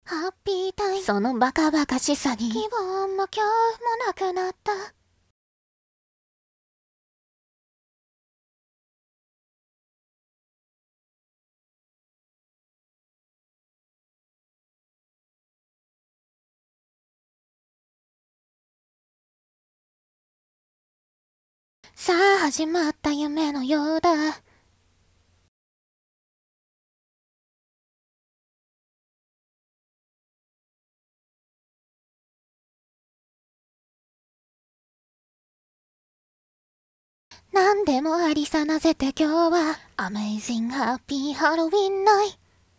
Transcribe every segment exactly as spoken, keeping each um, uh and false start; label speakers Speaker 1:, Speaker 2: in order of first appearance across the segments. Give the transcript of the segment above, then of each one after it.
Speaker 1: ハッピータイム。そのバカバカしさに希望も今日もなくなった。さあ始まった夢のようだ。何でもありさなぜて今日は Amazing Happy Halloween Night。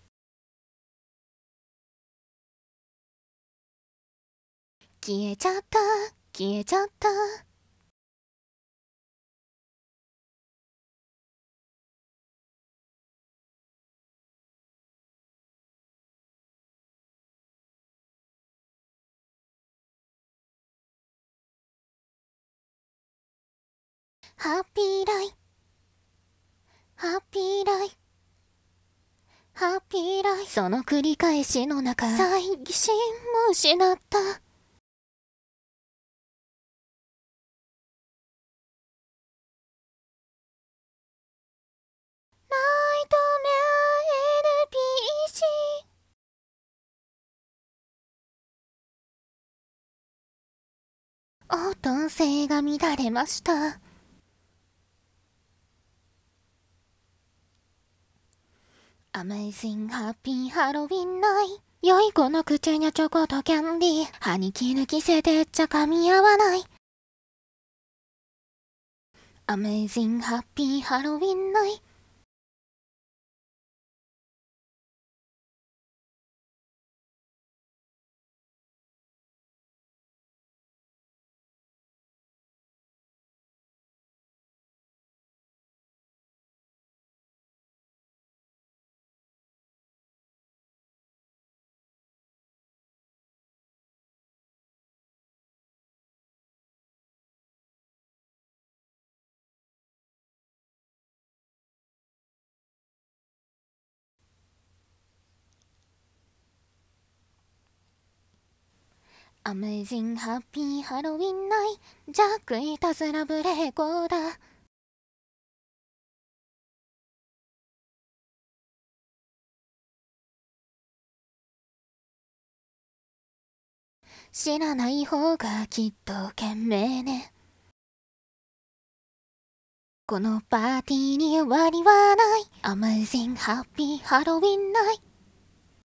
Speaker 1: 消えちゃった消えちゃった。ハッピーライハッピーライハッピーライ。その繰り返しの中猜疑心も失った。ナイトメア エヌピーシー。応答性が乱れました。Amazing Happy Halloween Night。 良い子の口にチョコとキャンディー、歯に衣着せてっちゃ噛み合わない。 Amazing Happy Halloween Night。 Amazing Happy Halloween Night。 ジャックいたずらブレーコーダー。知らない方がきっと賢明ね。このパーティーに終わりはない。 Amazing Happy Halloween Night。